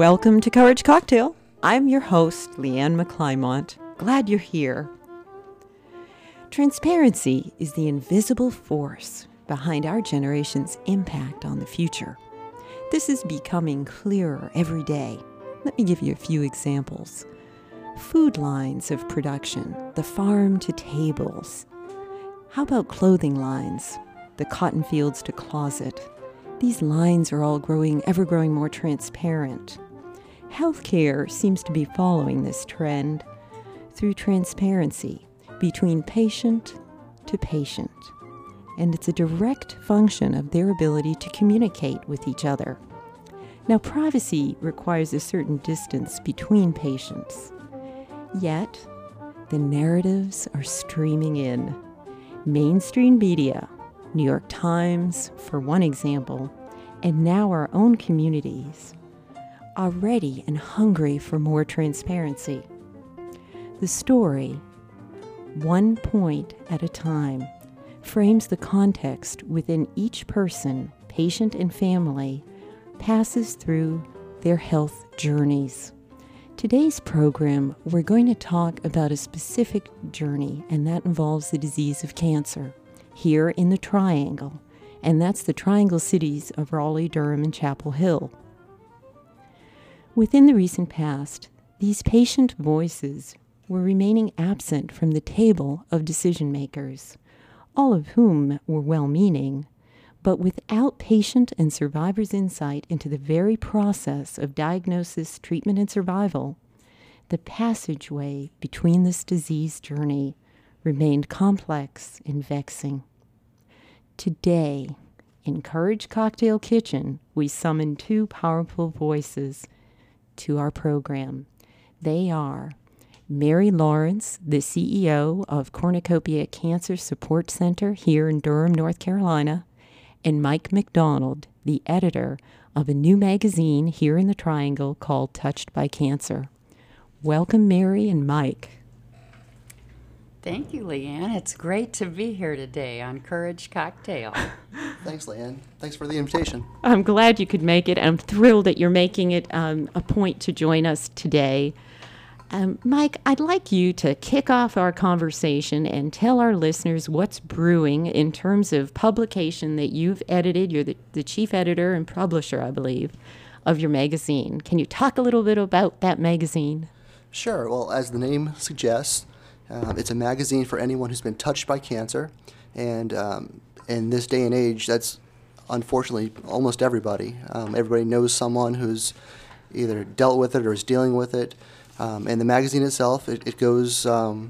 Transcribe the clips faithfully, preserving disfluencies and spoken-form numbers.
Welcome to Courage Cocktail. I'm your host, Leanne McClymont. Glad you're here. Transparency is the invisible force behind our generation's impact on the future. This is becoming clearer every day. Let me give you a few examples. Food lines of production, the farm to tables. How about clothing lines, the cotton fields to closet? These lines are all growing, ever growing more transparent. Healthcare seems to be following this trend through transparency between patient to patient. And it's a direct function of their ability to communicate with each other. Now, privacy requires a certain distance between patients. Yet, the narratives are streaming in. Mainstream media, New York Times, for one example, and now our own communities, are ready and hungry for more transparency. The story, one point at a time, frames the context within each person, patient and family, passes through their health journeys. Today's program, we're going to talk about a specific journey, and that involves the disease of cancer here in the Triangle, and that's the Triangle cities of Raleigh, Durham, and Chapel Hill. Within the recent past, these patient voices were remaining absent from the table of decision makers, all of whom were well-meaning, but without patient and survivors' insight into the very process of diagnosis, treatment, and survival, the passageway between this disease journey remained complex and vexing. Today, in Courage Cocktail Kitchen, we summon two powerful voices to our program. They are Mary Lawrence, the C E O of Cornucopia Cancer Support Center here in Durham, North Carolina, and Mike McDonald, the editor of a new magazine here in the Triangle called Touched by Cancer. Welcome, Mary and Mike. Thank you, Leanne. It's great to be here today on Courage Cocktail. Thanks, Leanne. Thanks for the invitation. I'm glad you could make it. I'm thrilled that you're making it um, a point to join us today. Um, Mike, I'd like you to kick off our conversation and tell our listeners what's brewing in terms of publication that you've edited. You're the, the chief editor and publisher, I believe, of your magazine. Can you talk a little bit about that magazine? Sure. Well, as the name suggests, um, it's a magazine for anyone who's been touched by cancer. And um, in this day and age, that's unfortunately almost everybody. Um, everybody knows someone who's either dealt with it or is dealing with it. Um, and the magazine itself, it, it goes, um,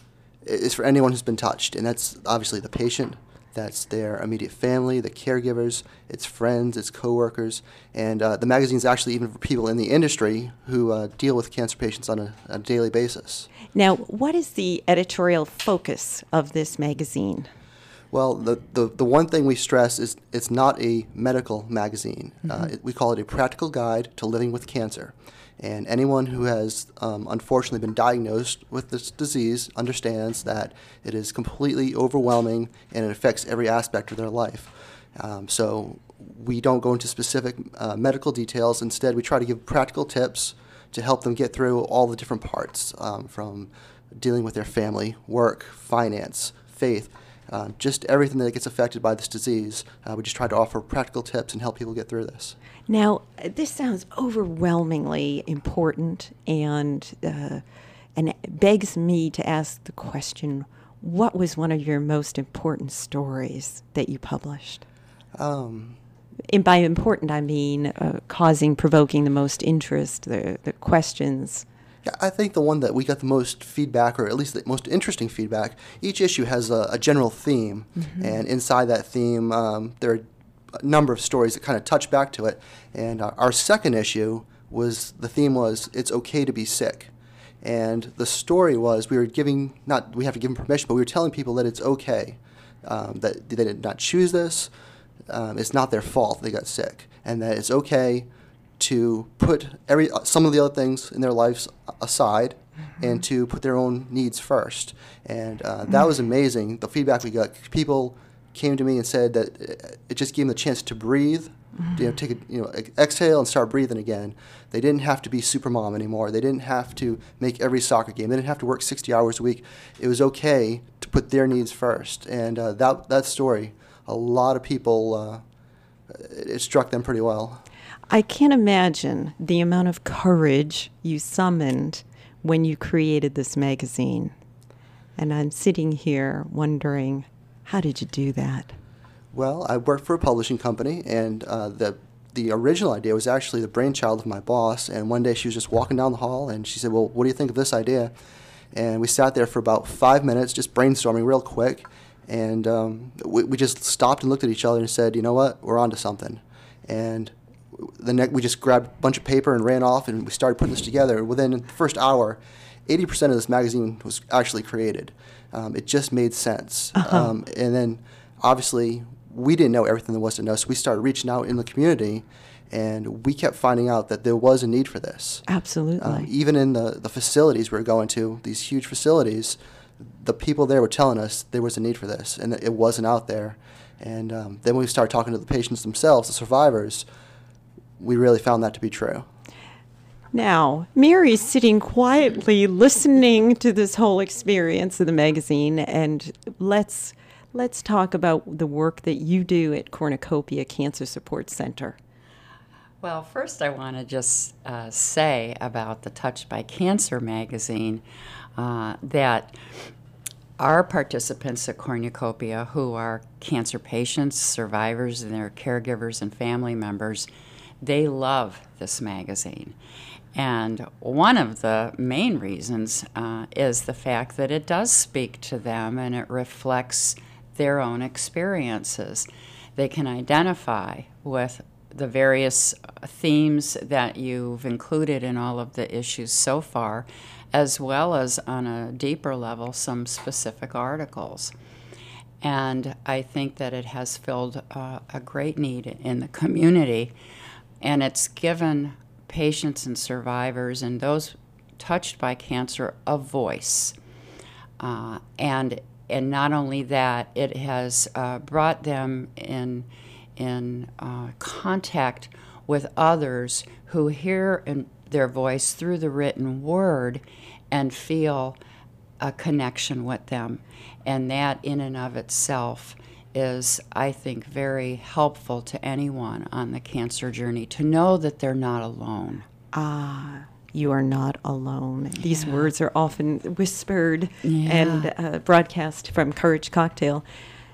it's for anyone who's been touched. And that's obviously the patient, that's their immediate family, the caregivers, its friends, its coworkers. And uh, the magazine's actually even for people in the industry who uh, deal with cancer patients on a, a daily basis. Now, what is the editorial focus of this magazine? Well, the, the, the one thing we stress is it's not a medical magazine. Mm-hmm. Uh, it, we call it a practical guide to living with cancer. And anyone who has um, unfortunately been diagnosed with this disease understands that it is completely overwhelming and it affects every aspect of their life. Um, so we don't go into specific uh, medical details. Instead, we try to give practical tips to help them get through all the different parts, um, from dealing with their family, work, finance, faith, uh, just everything that gets affected by this disease. Uh, we just try to offer practical tips and help people get through this. Now, this sounds overwhelmingly important, and uh, and it begs me to ask the question, what was one of your most important stories that you published? Um, and by important, I mean uh, causing, provoking the most interest, the, the questions. Yeah, I think the one that we got the most feedback, or at least the most interesting feedback, each issue has a, a general theme, mm-hmm. and inside that theme, um, there are a number of stories that kind of touch back to it. And uh, our second issue was, the theme was, it's okay to be sick. And the story was, we were giving, not we have to give them permission, but we were telling people that it's okay, um, that they did not choose this, um, it's not their fault they got sick, and that it's okay to put every some of the other things in their lives aside, mm-hmm. and to put their own needs first. And uh, that mm-hmm. was amazing, the feedback we got. People came to me and said that it just gave them the chance to breathe you know, take a, you know, ex- exhale and start breathing again. They didn't have to be Supermom anymore. They didn't have to make every soccer game. They didn't have to work sixty hours a week. It was okay to put their needs first. And uh, that that story, a lot of people, uh, it struck them pretty well. I can't imagine the amount of courage you summoned when you created this magazine. And I'm sitting here wondering, how did you do that? Well, I worked for a publishing company, and uh, the the original idea was actually the brainchild of my boss. And one day she was just walking down the hall, and she said, "Well, what do you think of this idea?" And we sat there for about five minutes, just brainstorming real quick. And um, we, we just stopped and looked at each other and said, "You know what? We're onto something." And the ne- we just grabbed a bunch of paper and ran off, and we started putting this together. Within the first hour, eighty percent of this magazine was actually created. Um, it just made sense. Uh-huh. Um, and then, obviously, we didn't know everything there was to know, so we started reaching out in the community, and we kept finding out that there was a need for this. Absolutely. Um, even in the, the facilities we were going to, these huge facilities, the people there were telling us there was a need for this, and it wasn't out there. And um, then when we started talking to the patients themselves, the survivors, we really found that to be true. Now, Mary's sitting quietly listening to this whole experience of the magazine, and let's let's talk about the work that you do at Cornucopia Cancer Support Center. Well, first I want to just uh, say about the Touched by Cancer magazine uh, that our participants at Cornucopia, who are cancer patients, survivors, and their caregivers and family members, they love this magazine. And one of the main reasons uh, is the fact that it does speak to them and it reflects their own experiences. They can identify with the various themes that you've included in all of the issues so far, as well as on a deeper level, some specific articles. And I think that it has filled uh, a great need in the community, and it's given patients and survivors and those touched by cancer a voice. Uh, and and not only that, it has uh, brought them in in uh, contact with others who hear in their voice through the written word and feel a connection with them. And that in and of itself is, I think, very helpful to anyone on the cancer journey to know that they're not alone. Ah, you are not alone. Yeah. These words are often whispered yeah. and uh, broadcast from Courage Cocktail.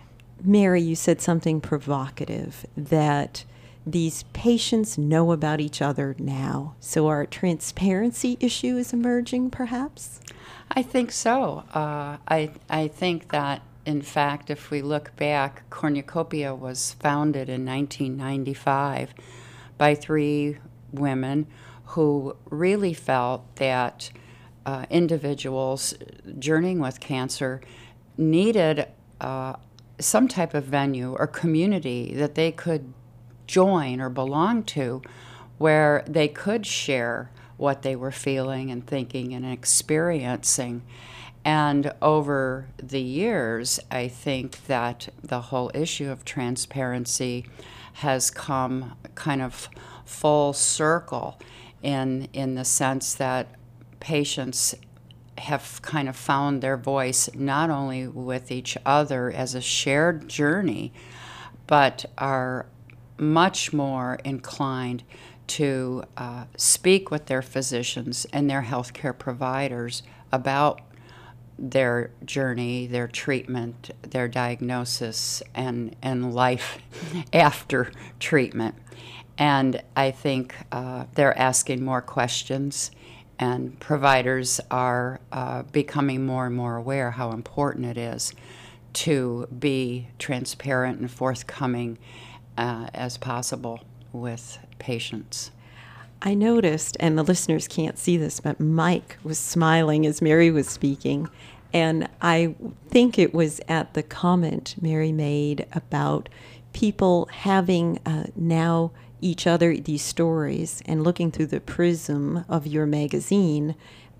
Mary, you said something provocative, that these patients know about each other now. So our transparency issue is emerging, perhaps? I think so. Uh, I I think that, in fact, if we look back, Cornucopia was founded in nineteen ninety-five by three women who really felt that uh, individuals journeying with cancer needed uh, some type of venue or community that they could join or belong to, where they could share what they were feeling and thinking and experiencing. And over the years, I think that the whole issue of transparency has come kind of full circle in in the sense that patients have kind of found their voice not only with each other as a shared journey, but are much more inclined to uh, speak with their physicians and their healthcare providers about their journey, their treatment, their diagnosis, and, and life after treatment. And I think uh, they're asking more questions, and providers are uh, becoming more and more aware how important it is to be transparent and forthcoming uh, as possible with patients. I noticed, and the listeners can't see this, but Mike was smiling as Mary was speaking. And I think it was at the comment Mary made about people having uh, now each other these stories and looking through the prism of your magazine,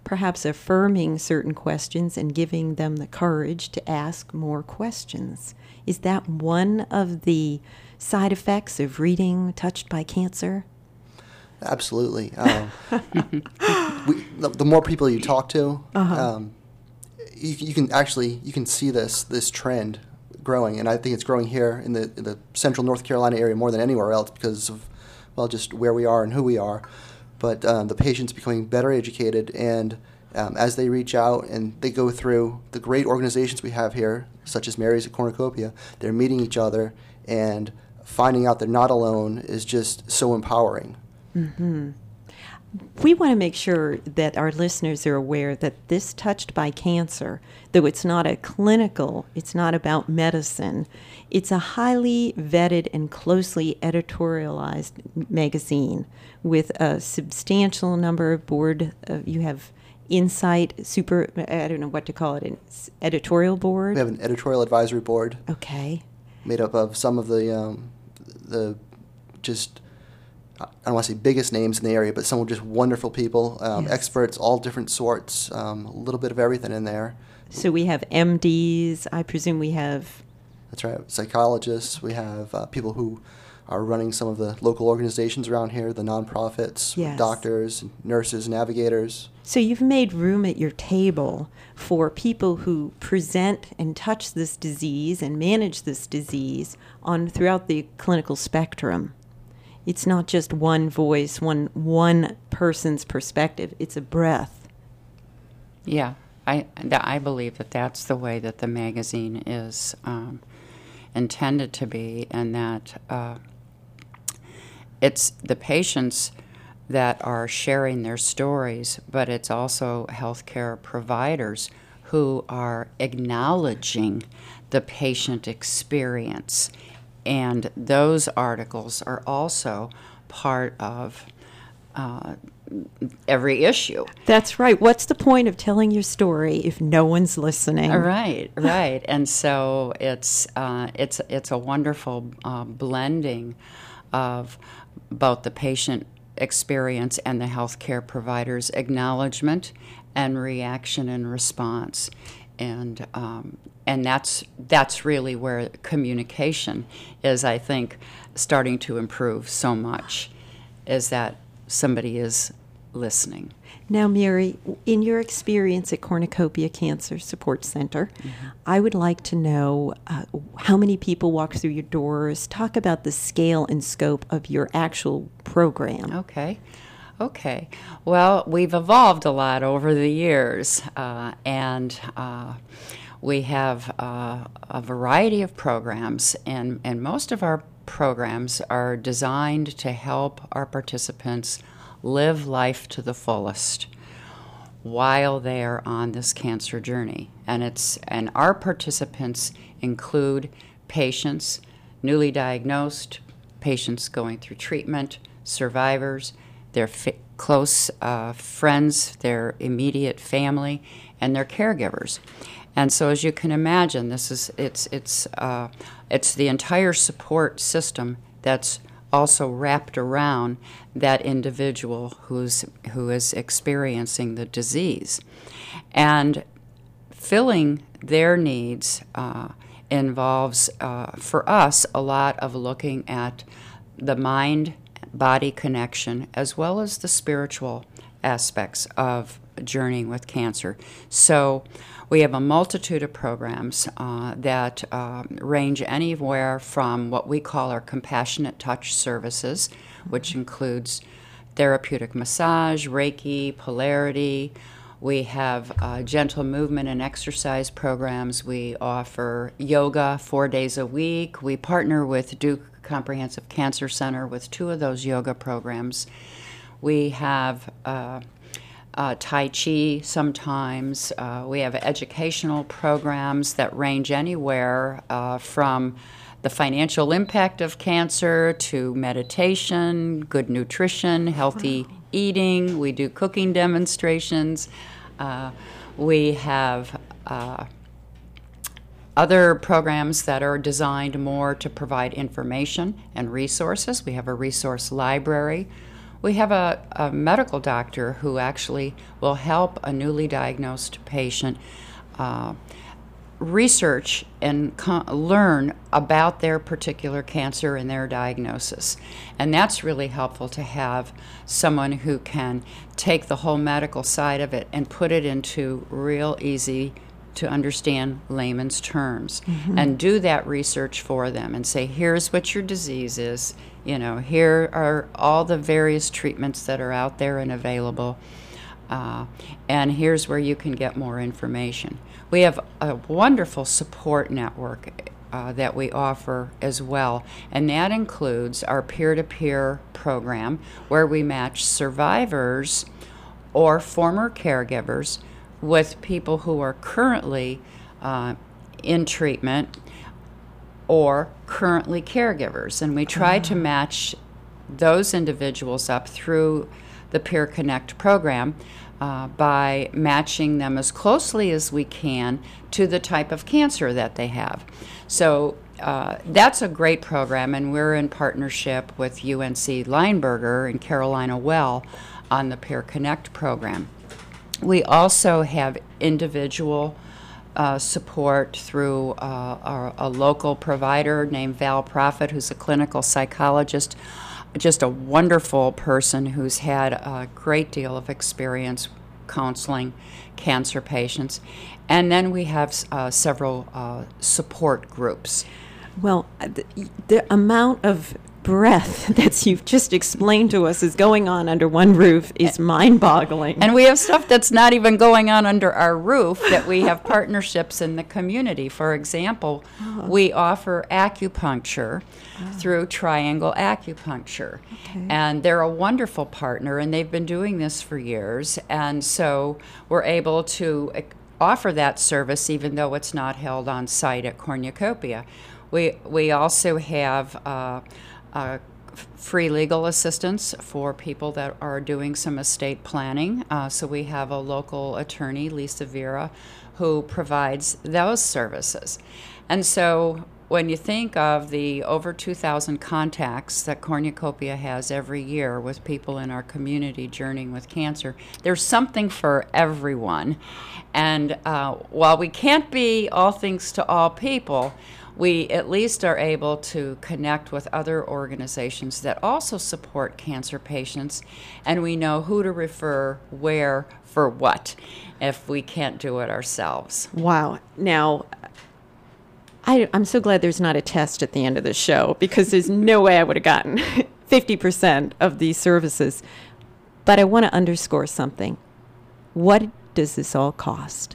perhaps affirming certain questions and giving them the courage to ask more questions. Is that one of the side effects of reading Touched by Cancer? Absolutely. Um, we, the, the more people you talk to, uh-huh. um, you, you can actually you can see this this trend growing, and I think it's growing here in the in the central North Carolina area more than anywhere else because of, well, just where we are and who we are. But um, the patients becoming better educated, and um, as they reach out and they go through the great organizations we have here, such as Mary's at Cornucopia, they're meeting each other and finding out they're not alone is just so empowering. Mm-hmm. We want to make sure that our listeners are aware that this Touched by Cancer, though it's not a clinical, it's not about medicine, it's a highly vetted and closely editorialized magazine with a substantial number of board. Uh, you have Insight, super, I don't know what to call it, an editorial board? We have an editorial advisory board. Okay. Made up of some of the, um, the just... I don't want to say biggest names in the area, but some just wonderful people, um, yes. experts, all different sorts, um, a little bit of everything in there. So we have M Ds, I presume we have... That's right, psychologists, we have uh, people who are running some of the local organizations around here, the nonprofits, yes. doctors, nurses, navigators. So you've made room at your table for people who present and touch this disease and manage this disease on throughout the clinical spectrum. It's not just one voice, one one person's perspective. It's a breath. Yeah, I I believe that that's the way that the magazine is um, intended to be, and that uh, it's the patients that are sharing their stories, but it's also healthcare providers who are acknowledging the patient experience. And those articles are also part of uh, every issue. That's right. What's the point of telling your story if no one's listening? Right, right. And so it's uh, it's it's a wonderful uh, blending of both the patient experience and the healthcare provider's acknowledgement and reaction and response. And um, and that's that's really where communication is, I think, starting to improve so much, is that somebody is listening. Now, Mary, in your experience at Cornucopia Cancer Support Center, mm-hmm. I would like to know uh, how many people walk through your doors. Talk about the scale and scope of your actual program. Okay. Okay. Well, we've evolved a lot over the years, uh, and uh, we have uh, a variety of programs, and, and most of our programs are designed to help our participants live life to the fullest while they are on this cancer journey. And it's and our participants include patients, newly diagnosed, patients going through treatment, survivors, their fa- close uh, friends, their immediate family, and their caregivers. And so, as you can imagine, this is it's it's uh, it's the entire support system that's also wrapped around that individual who's who is experiencing the disease, and filling their needs uh, involves uh, for us a lot of looking at the mind body connection, as well as the spiritual aspects of journeying with cancer. So we have a multitude of programs uh, that uh, range anywhere from what we call our compassionate touch services, which includes therapeutic massage, Reiki, polarity. We have uh, gentle movement and exercise programs. We offer yoga four days a week. We partner with Duke Comprehensive Cancer Center with two of those yoga programs. We have uh, uh, Tai Chi sometimes. Uh, we have educational programs that range anywhere uh, from the financial impact of cancer to meditation, good nutrition, healthy wow. eating. We do cooking demonstrations. Uh, we have uh, other programs that are designed more to provide information and resources. We have a resource library. We have a, a medical doctor who actually will help a newly diagnosed patient uh, research and co- learn about their particular cancer and their diagnosis. And that's really helpful to have someone who can take the whole medical side of it and put it into real easy to understand layman's terms, mm-hmm. and do that research for them and say, here's what your disease is, you know, here are all the various treatments that are out there and available, uh, and here's where you can get more information. We have a wonderful support network uh, that we offer as well, and that includes our peer-to-peer program where we match survivors or former caregivers with people who are currently uh, in treatment or currently caregivers. And we try to match those individuals up through the Peer Connect program uh, by matching them as closely as we can to the type of cancer that they have. So uh, that's a great program, and we're in partnership with U N C Lineberger and Carolina Well on the Peer Connect program. We also have individual uh, support through uh, our, a local provider named Val Prophet, who's a clinical psychologist, just a wonderful person who's had a great deal of experience counseling cancer patients. And then we have uh, several uh, support groups. Well, the, the amount of breath that you've just explained to us is going on under one roof is mind-boggling. And we have stuff that's not even going on under our roof, that we have partnerships in the community. For example, oh. we offer acupuncture oh. through Triangle Acupuncture. Okay. And they're a wonderful partner, and they've been doing this for years. And so we're able to offer that service even though it's not held on site at Cornucopia. We, we also have uh, Uh, free legal assistance for people that are doing some estate planning. Uh, so we have a local attorney, Lisa Vera, who provides those services. And so when you think of the over two thousand contacts that Cornucopia has every year with people in our community journeying with cancer, there's something for everyone. And uh, while we can't be all things to all people, we at least are able to connect with other organizations that also support cancer patients, and we know who to refer where for what if we can't do it ourselves. Wow. Now, I, I'm so glad there's not a test at the end of the show, because there's no way I would have gotten fifty percent of these services. But I want to underscore something. What does this all cost?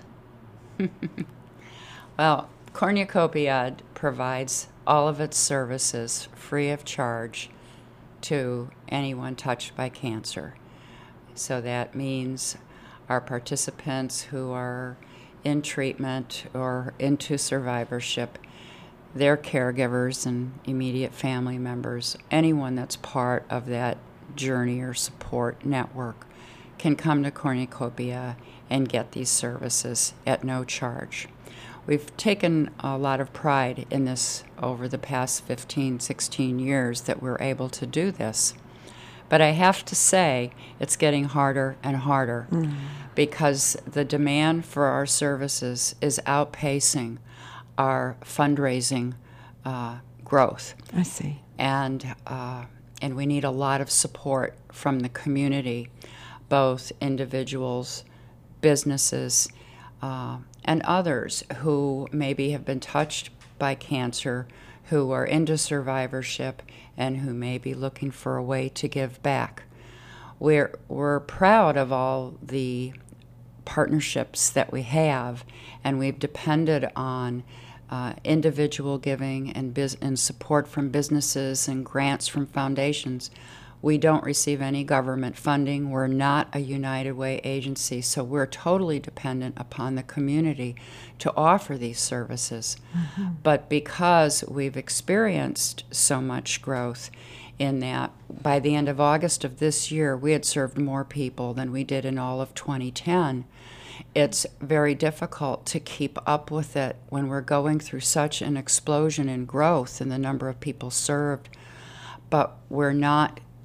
Well, Cornucopia provides all of its services free of charge to anyone touched by cancer. So that means our participants who are in treatment or into survivorship, their caregivers and immediate family members, anyone that's part of that journey or support network can come to Cornucopia and get these services at no charge. We've taken a lot of pride in this over the past fifteen, sixteen years that we're able to do this. But I have to say, it's getting harder and harder mm. because the demand for our services is outpacing our fundraising uh, growth. I see. And, uh, and we need a lot of support from the community, both individuals, businesses, uh, and others who maybe have been touched by cancer, who are into survivorship, and who may be looking for a way to give back. We're, we're proud of all the partnerships that we have, and we've depended on uh, individual giving and, biz- and support from businesses and grants from foundations. We don't receive any government funding. We're not a United Way agency, so we're totally dependent upon the community to offer these services. Mm-hmm. But because we've experienced so much growth in that, by the end of August of this year, we had served more people than we did in all of twenty ten. It's very difficult to keep up with it when we're going through such an explosion in growth in the number of people served. But we're not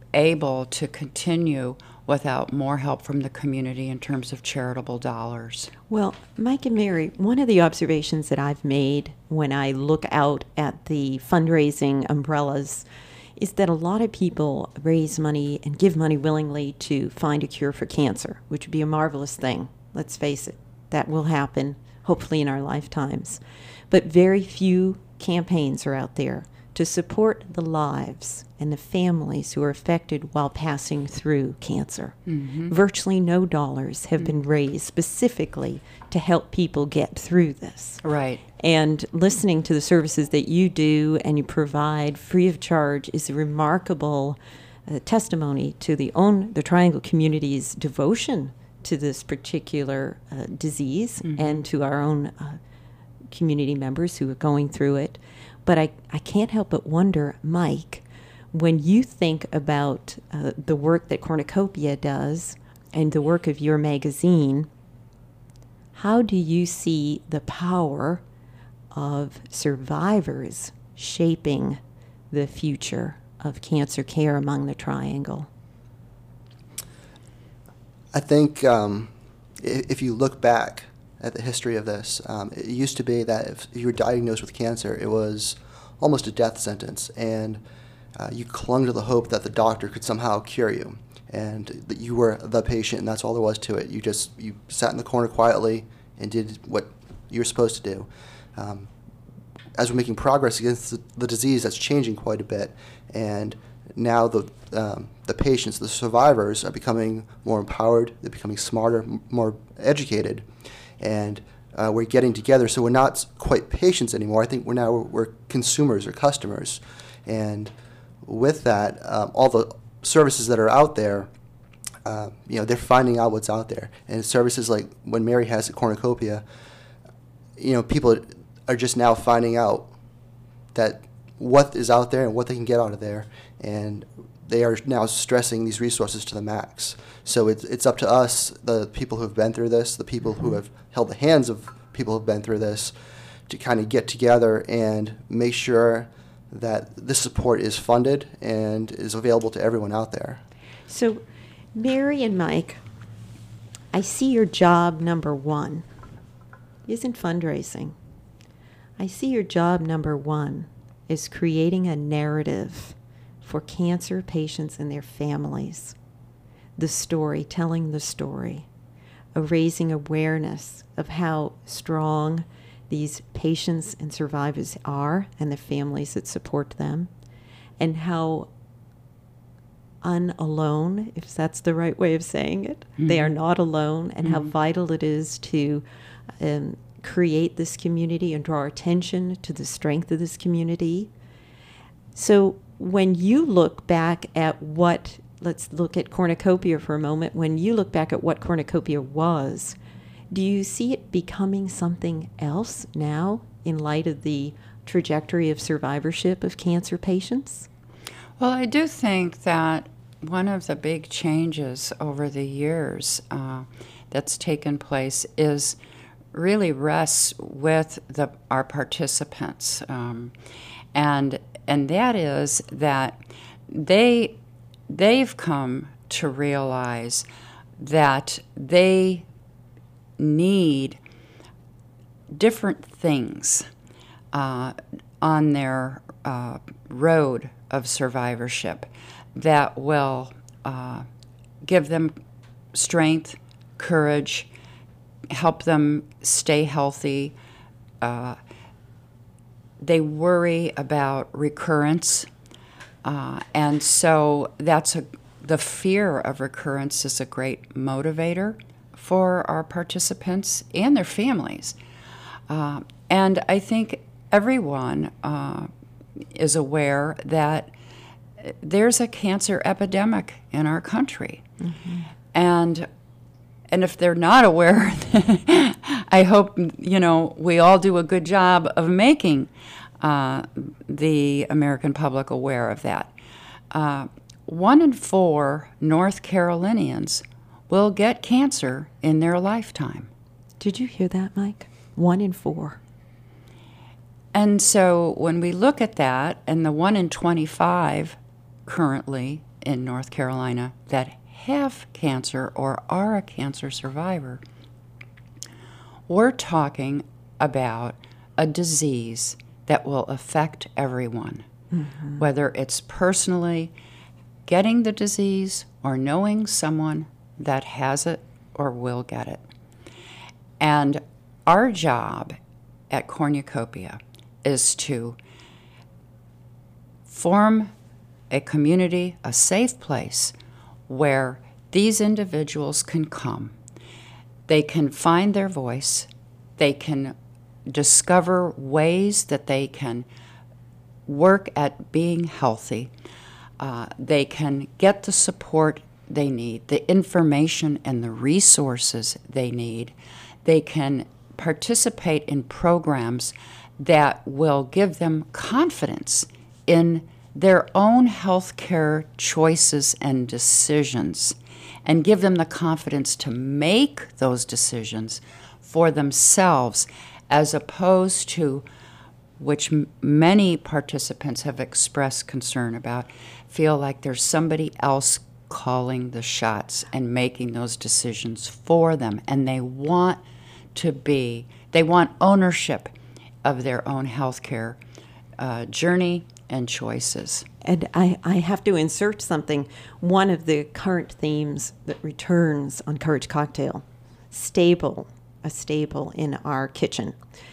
able to continue without more help from the community in terms of charitable dollars. Well, Mike and Mary, one of the observations that I've made when I look out at the fundraising umbrellas is that a lot of people raise money and give money willingly to find a cure for cancer, which would be a marvelous thing. Let's face it, that will happen, hopefully in our lifetimes. But very few campaigns are out there to support the lives and the families who are affected while passing through cancer. Mm-hmm. Virtually no dollars have mm-hmm. been raised specifically to help people get through this. Right. And listening to the services that you do and you provide free of charge is a remarkable uh, testimony to the own the Triangle community's devotion to this particular uh, disease mm-hmm. and to our own uh, community members who are going through it. But I, I can't help but wonder, Mike, when you think about uh, the work that Cornucopia does and the work of your magazine, how do you see the power of survivors shaping the future of cancer care among the Triangle? I think um, if you look back at the history of this, um, it used to be that if you were diagnosed with cancer, it was almost a death sentence, and uh, you clung to the hope that the doctor could somehow cure you, and that you were the patient, and that's all there was to it. You just you sat in the corner quietly and did what you were supposed to do. Um, as we're making progress against the, the disease, that's changing quite a bit, and now the um, the patients, the survivors, are becoming more empowered. They're becoming smarter, m- more educated, and uh, we're getting together. So we're not quite patients anymore. I think we're now we're consumers or customers, and with that, um, all the services that are out there, uh, you know, they're finding out what's out there. And services like when Mary has at Cornucopia, you know, people are just now finding out that what is out there and what they can get out of there, and they are now stressing these resources to the max. So it's it's up to us, the people who have been through this, the people who have held the hands of people who have been through this, to kind of get together and make sure that this support is funded and is available to everyone out there. So, Mary and Mike, I see your job number one isn't fundraising. I see your job number one is creating a narrative for cancer patients and their families. The story, telling the story, of raising awareness of how strong these patients and survivors are and the families that support them, and how unalone, if that's the right way of saying it, mm-hmm. they are not alone, and mm-hmm. how vital it is to um, create this community and draw attention to the strength of this community. So when you look back at what, let's look at Cornucopia for a moment, when you look back at what Cornucopia was, do you see it becoming something else now in light of the trajectory of survivorship of cancer patients? Well, I do think that one of the big changes over the years uh, that's taken place is really rests with the, our participants. Um, and and that is that they, they've come to realize that they need different things uh, on their uh, road of survivorship that will uh, give them strength, courage, help them stay healthy. Uh, they worry about recurrence, uh, and so that's a the fear of recurrence is a great motivator for our participants and their families. Uh, and I think everyone uh, is aware that there's a cancer epidemic in our country. Mm-hmm. And and if they're not aware, I hope, you know, we all do a good job of making uh, the American public aware of that. Uh, one in four North Carolinians will get cancer in their lifetime. Did you hear that, Mike? One in four. And so when we look at that, and the one in twenty-five currently in North Carolina that have cancer or are a cancer survivor, we're talking about a disease that will affect everyone, mm-hmm. whether it's personally getting the disease or knowing someone that has it or will get it. And our job at Cornucopia is to form a community, a safe place where these individuals can come. They can find their voice. They can discover ways that they can work at being healthy. Uh, they can get the support they need, the information and the resources they need. They can participate in programs that will give them confidence in their own health care choices and decisions, and give them the confidence to make those decisions for themselves, as opposed to, which m- many participants have expressed concern about, feel like there's somebody else calling the shots and making those decisions for them. And they want to be, they want ownership of their own healthcare uh, journey and choices. And I, I have to insert something. One of the current themes that returns on Courage Cocktail, stable, a staple in our kitchen,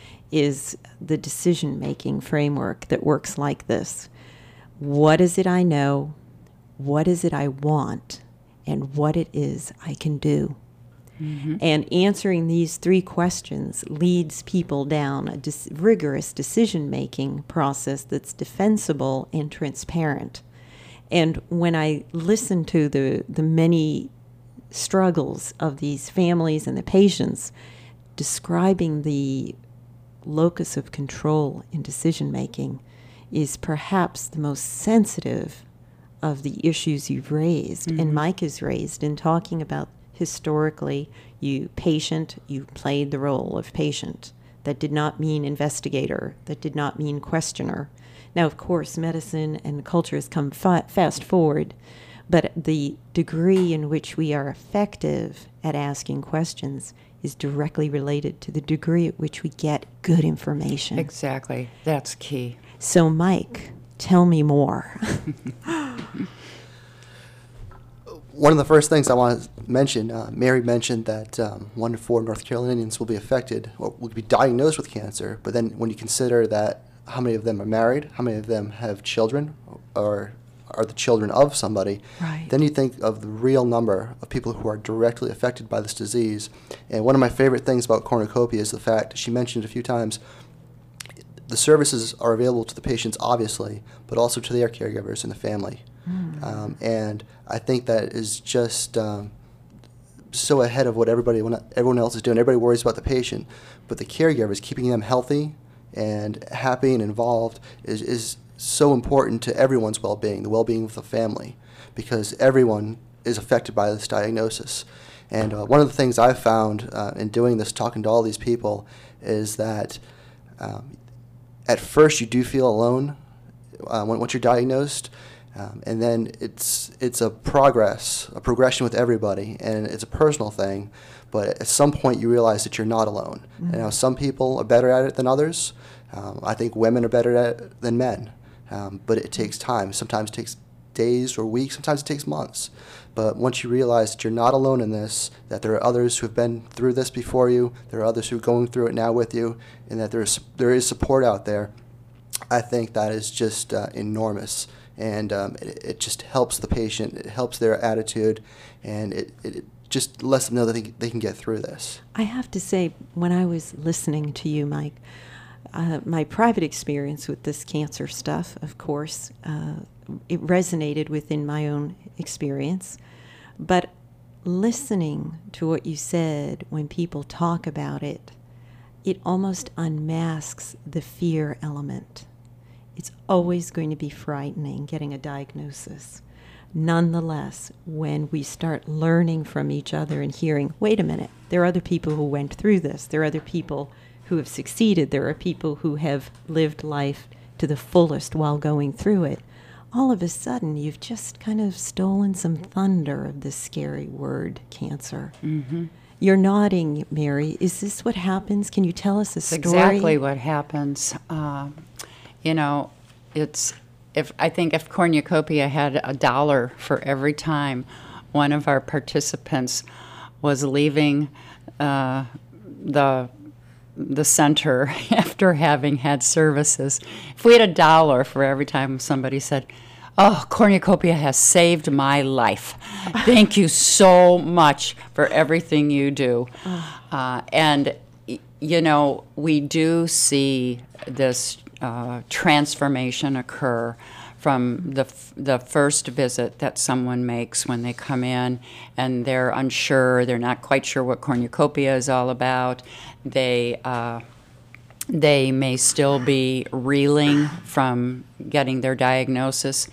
is the decision-making framework that works like this. What is it I know? What is it I want? And what it is I can do? Mm-hmm. And answering these three questions leads people down a dis- rigorous decision-making process that's defensible and transparent. And when I listen to the, the many struggles of these families and the patients describing the locus of control in decision-making is perhaps the most sensitive of the issues you've raised, mm-hmm. and Mike has raised in talking about historically, you patient, you played the role of patient. That did not mean investigator. That did not mean questioner. Now, of course, medicine and culture has come fa- fast forward, but the degree in which we are effective at asking questions is directly related to the degree at which we get good information. Exactly. That's key. So, Mike, tell me more. One of the first things I want to mention, uh, Mary mentioned that um, one in four North Carolinians will be affected or will be diagnosed with cancer. But then when you consider that how many of them are married, how many of them have children or are the children of somebody, right. then you think of the real number of people who are directly affected by this disease. And one of my favorite things about Cornucopia is the fact, she mentioned a few times, the services are available to the patients, obviously, but also to their caregivers and the family. Mm. Um, and I think that is just um, so ahead of what everybody, everyone else is doing. Everybody worries about the patient, but the caregivers, keeping them healthy and happy and involved is, is so important to everyone's well-being, the well-being of the family, because everyone is affected by this diagnosis. And uh, one of the things I've found uh, in doing this, talking to all these people, is that um, at first you do feel alone uh, when, once you're diagnosed. Um, and then it's it's a progress, a progression with everybody, and it's a personal thing. But at some point, you realize that you're not alone. Mm-hmm. And now some people are better at it than others. Um, I think women are better at it than men. Um, but it takes time. Sometimes it takes days or weeks. Sometimes it takes months. But once you realize that you're not alone in this, that there are others who have been through this before you, there are others who are going through it now with you, and that there is there is support out there, I think that is just uh, enormous. And um, it, it just helps the patient, it helps their attitude, and it, it, it just lets them know that they, they can get through this. I have to say, when I was listening to you, Mike, uh, my private experience with this cancer stuff, of course, uh, it resonated within my own experience. But listening to what you said when people talk about it, it almost unmasks the fear element. It's always going to be frightening getting a diagnosis. Nonetheless, when we start learning from each other and hearing, wait a minute, there are other people who went through this. There are other people who have succeeded. There are people who have lived life to the fullest while going through it. all of a sudden you've just kind of stolen some thunder of this scary word, cancer. Mm-hmm. You're nodding, Mary. Is this what happens? Can you tell us a It's story? exactly what happens. Uh, you know, it's if I think if Cornucopia had a dollar for every time one of our participants was leaving uh, the the center after having had services, if we had a dollar for every time somebody said, "Oh, Cornucopia has saved my life. Thank you so much for everything you do." Uh, and, y- you know, we do see this uh, transformation occur from the f- the first visit that someone makes when they come in and they're unsure, they're not quite sure what Cornucopia is all about. They uh, they may still be reeling from getting their diagnosis.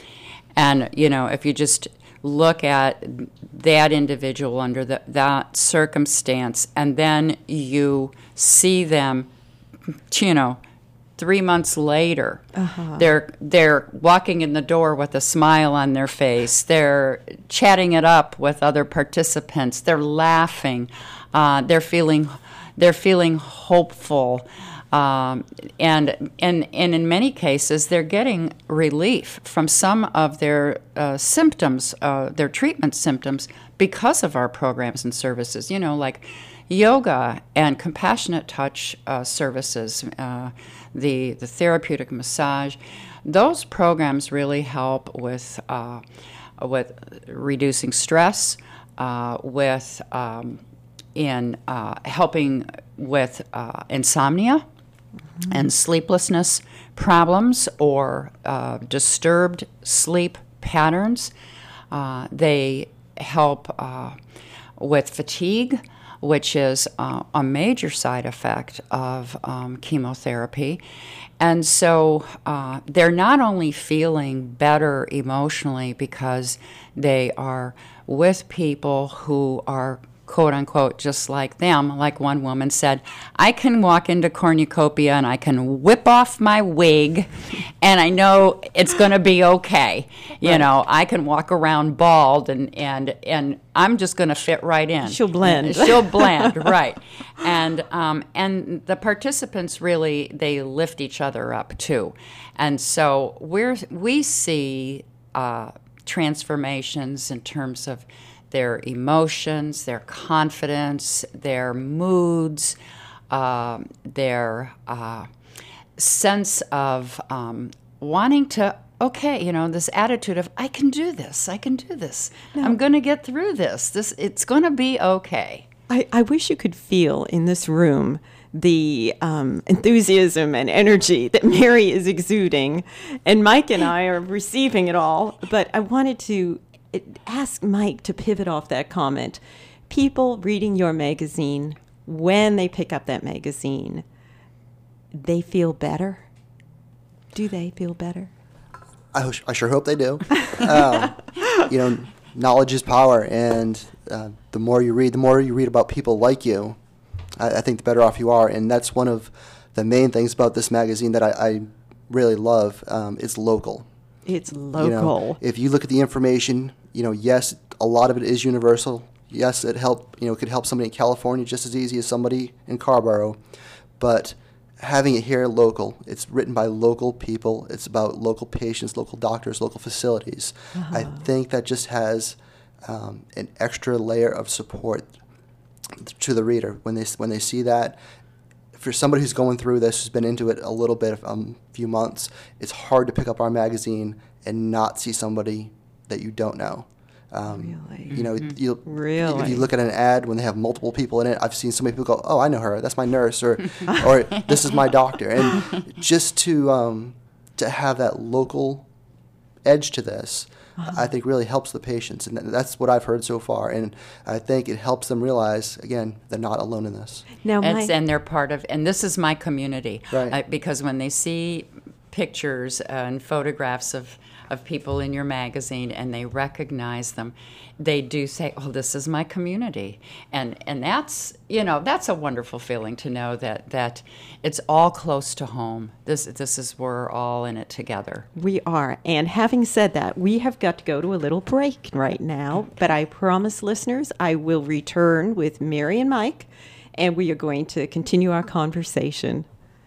And, you know, if you just look at that individual under the, that circumstance, and then you see them, you know, three months later, uh-huh. they're they're walking in the door with a smile on their face. They're chatting it up with other participants. They're laughing. Uh, they're feeling they're feeling hopeful. Um, and, and and in many cases, they're getting relief from some of their uh, symptoms, uh, their treatment symptoms, because of our programs and services. You know, like yoga and compassionate touch uh, services, uh, the the therapeutic massage. Those programs really help with uh, with reducing stress, uh, with um, in uh, helping with uh, insomnia. Mm-hmm. And sleeplessness problems or uh, disturbed sleep patterns. Uh, they help uh, with fatigue, which is uh, a major side effect of um, chemotherapy. And so uh, they're not only feeling better emotionally because they are with people who are quote unquote, just like them. Like one woman said, I can walk into Cornucopia and I can whip off my wig and I know it's going to be okay. You right. know, I can walk around bald and, and, and I'm just going to fit right in. She'll blend. She'll blend, right. And, um, and the participants really, they lift each other up too. And so we're, we see uh, transformations in terms of their emotions, their confidence, their moods, uh, their uh, sense of um, wanting to, okay, you know, this attitude of, I can do this, I can do this, no. I'm going to get through this, this it's going to be okay. I, I wish you could feel in this room the um, enthusiasm and energy that Mary is exuding, and Mike and I are receiving it all, but I wanted to ask Mike to pivot off that comment. People reading your magazine, when they pick up that magazine, they feel better? Do they feel better? I, I sure hope they do. um, you know, knowledge is power, and uh, the more you read, the more you read about people like you, I, I think the better off you are. And that's one of the main things about this magazine that I, I really love. Um, it's local. It's local. You know, if you look at the information, you know, yes, a lot of it is universal. Yes, it help, you know, it could help somebody in California just as easy as somebody in Carborough. But having it here local, it's written by local people. It's about local patients, local doctors, local facilities. Uh-huh. I think that just has um, an extra layer of support to the reader when they when they see that. For somebody who's going through this, who's been into it a little bit, a um, few months, it's hard to pick up our magazine and not see somebody that you don't know. Um, really? You know, mm-hmm. you really? If you look at an ad when they have multiple people in it, I've seen so many people go, "Oh, I know her. That's my nurse," or, "or this is my doctor." And just to um, to have that local edge to this, uh-huh. I think really helps the patients, and that's what I've heard so far. And I think it helps them realize, again, they're not alone in this. Now, my- and they're part of, and this is my community, right? Uh, because when they see pictures and photographs of of people in your magazine and they recognize them, they do say, oh, this is my community. And and that's, you know, that's a wonderful feeling to know that that it's all close to home. This this is we're all in it together. We are. And having said that, we have got to go to a little break right now. But I promise listeners, I will return with Mary and Mike, and we are going to continue our conversation.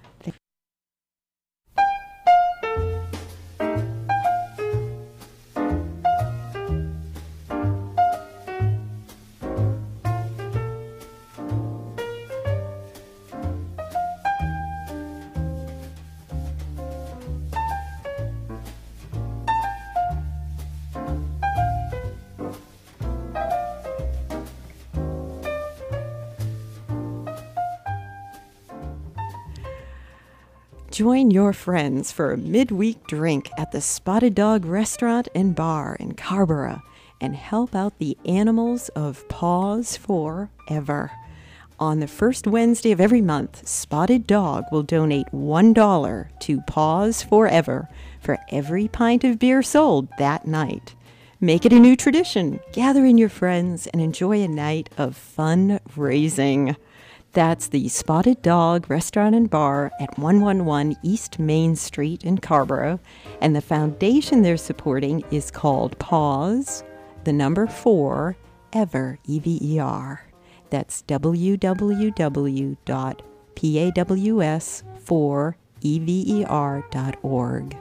Join your friends for a midweek drink at the Spotted Dog Restaurant and Bar in Carrboro and help out the animals of Paws Forever. On the first Wednesday of every month, Spotted Dog will donate one dollar to Paws Forever for every pint of beer sold that night. Make it a new tradition. Gather in your friends and enjoy a night of fundraising. That's the Spotted Dog Restaurant and Bar at one eleven East Main Street in Carrboro, and the foundation they're supporting is called Paws, the number four, Ever, E V E R. That's w w w dot paws four ever dot org.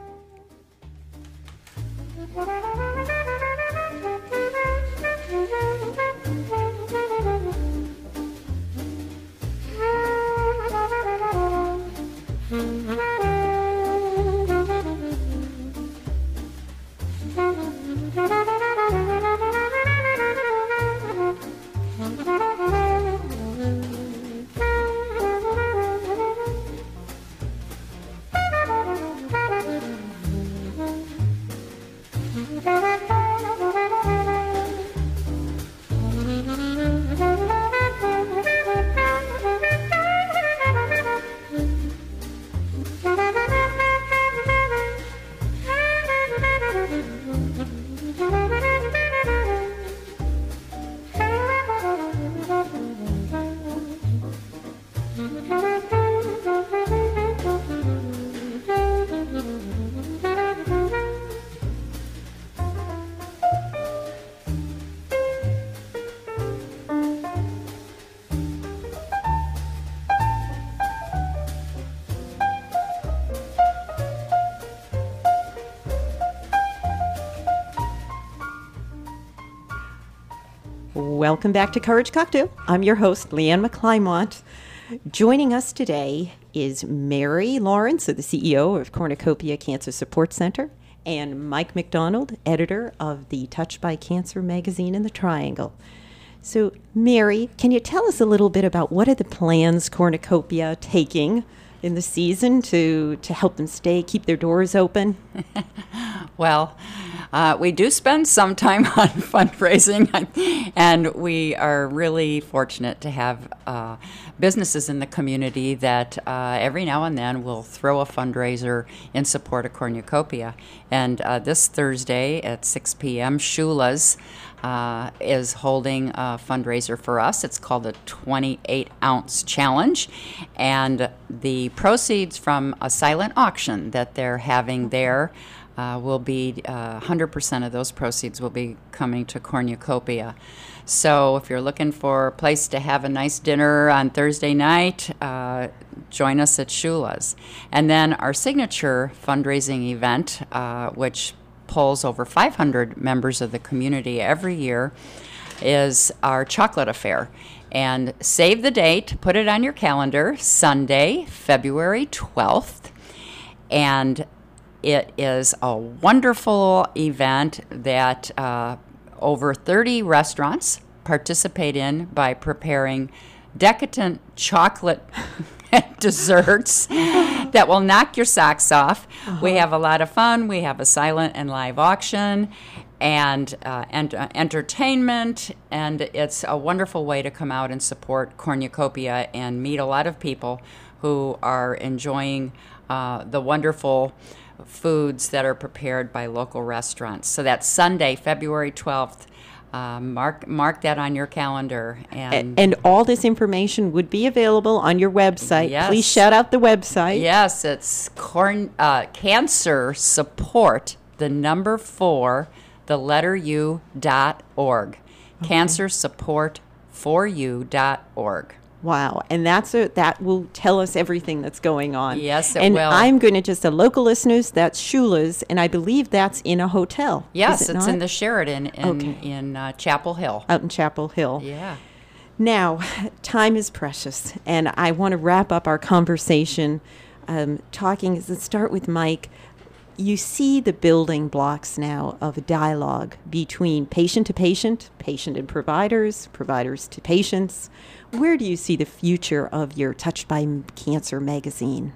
Welcome back to Courage Cocktail. I'm your host, Leanne McClymont. Joining us today is Mary Lawrence, the C E O of Cornucopia Cancer Support Center, and Mike McDonald, editor of the Touched by Cancer magazine in the Triangle. So, Mary, can you tell us a little bit about what are the plans Cornucopia taking in the season to, to help them stay, keep their doors open? Well, uh, we do spend some time on fundraising, and we are really fortunate to have uh, businesses in the community that uh, every now and then will throw a fundraiser in support of Cornucopia. And uh, this Thursday at six p.m., Shula's uh, is holding a fundraiser for us. It's called the twenty-eight ounce Challenge, and the proceeds from a silent auction that they're having there Uh, will be uh, one hundred percent of those proceeds will be coming to Cornucopia. So if you're looking for a place to have a nice dinner on Thursday night, uh, join us at Shula's. And then our signature fundraising event, uh, which pulls over five hundred members of the community every year, is our chocolate affair. And save the date, put it on your calendar, Sunday, February twelfth. And it is a wonderful event that uh, over thirty restaurants participate in by preparing decadent chocolate desserts that will knock your socks off. Uh-huh. We have a lot of fun. We have a silent and live auction and uh, ent- uh, entertainment, and it's a wonderful way to come out and support Cornucopia and meet a lot of people who are enjoying uh, the wonderful foods that are prepared by local restaurants. So that's Sunday, February twelfth. Uh, mark mark that on your calendar. And, and and all this information would be available on your website. Yes. Please shout out the website. Yes, it's corn, uh, Cancer Support, the number four, the letter U dot org. Okay. Cancer Support for you dot org. Wow, and that's a, that will tell us everything that's going on. Yes, it and will. I'm going to just, the local listeners, that's Shula's, and I believe that's in a hotel. Yes, Is it it's not? in the Sheraton in, Okay. in uh, Chapel Hill. Out in Chapel Hill. Yeah. Now, time is precious, and I want to wrap up our conversation um, talking, let's start with Mike. You see the building blocks now of a dialogue between patient to patient, patient and providers, providers to patients. Where do you see the future of your Touched by Cancer magazine?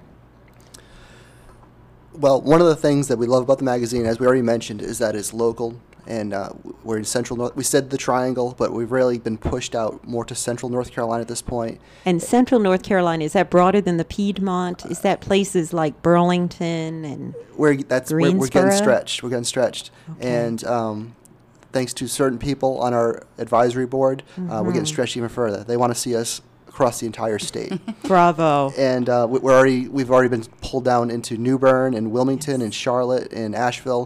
Well, one of the things that we love about the magazine, as we already mentioned, is that it's local, and uh, we're in central North. We said the Triangle, but we've really been pushed out more to central North Carolina at this point. And central North Carolina, is that broader than the Piedmont? Is that places like Burlington and We're that's we're, we're getting Greensboro? stretched. We're getting stretched, Okay. and um, thanks to certain people on our advisory board, uh, we're getting Mhm. stretched even further. They want to see us across the entire state. Bravo. And uh, we- we're already we've already been pulled down into New Bern and Wilmington and Charlotte and Asheville,